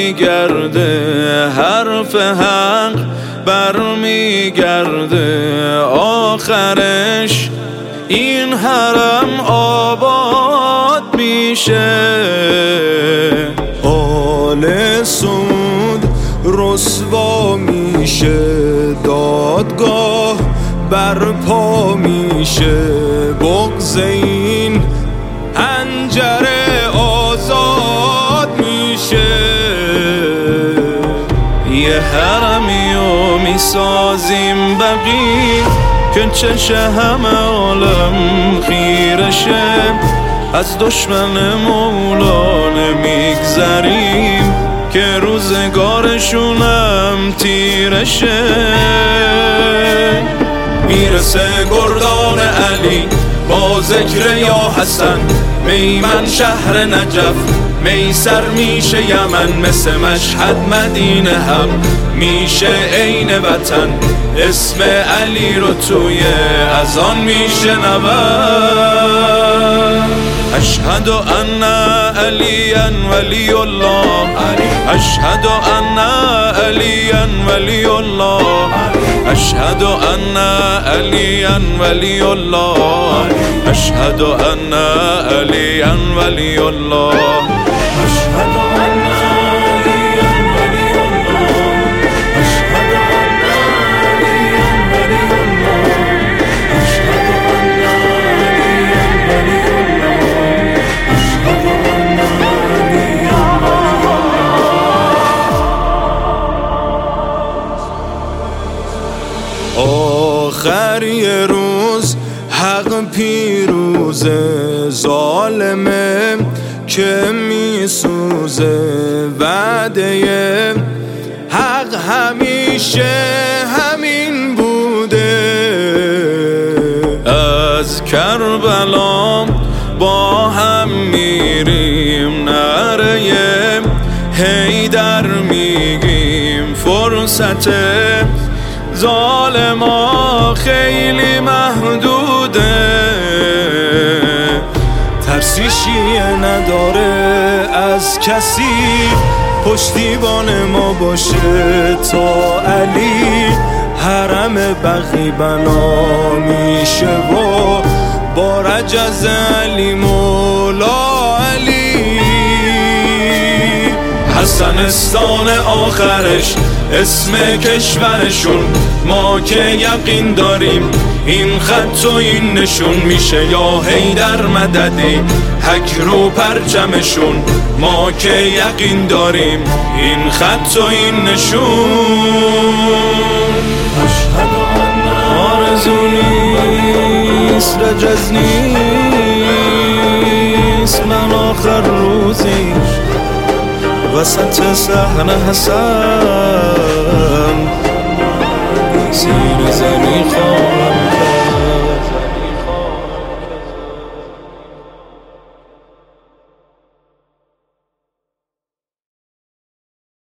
برمیگرده، حرف حق برمیگرده، آخرش این حرم آباد میشه. آل سعود رسوا میشه، دادگاه برپا میشه، بغض این حنجره آزاد میشه. یه حرمی رو میسازیم بقیه که چشه همه عالم خیرشه، از دشمن مولا نمیگذریم که روزگارشونم تیرشه. میرسه گردان علی با ذکر یا حسن، میمن شهر نجف میسر میشه یمن، مثل مشهد مدینه هم میشه عین وطن، اسم علی رو توی اذان میشه نبن. اشهد ان علیا ولی الله، اشهد ان علیا ولی الله، اشهد ان علیا ولی الله، اشهد ان علیا ولی الله، اشهد ان علیا ولی الله، اشهد ان علیا ولی الله، اشهد ان علیا ولی الله، اشهد ان علیا ولی الله. آخر یه روز حق پیروزه، ظالمه که میسوزه، وعده حق همیشه همین بوده. از کربلا با هم میریم، نره حیدر میگیم، فرصت ظالما خیلی محدوده، ترسی شیعه نداره از کسی، پشتیبان ما باشه تا علی، حرم بقی بنا میشه و با رجز علی مولا علی. حسنستان آخرش اسم کشورشون، ما که یقین داریم این خط و این نشون میشه، یا حیدر مددی حک رو پرچمشون، ما که یقین داریم این خط و این نشون. اشهد ان آرزو نیست، رجز نیست، من آخر روزی وسط صحن حسن زیر زمین خواهم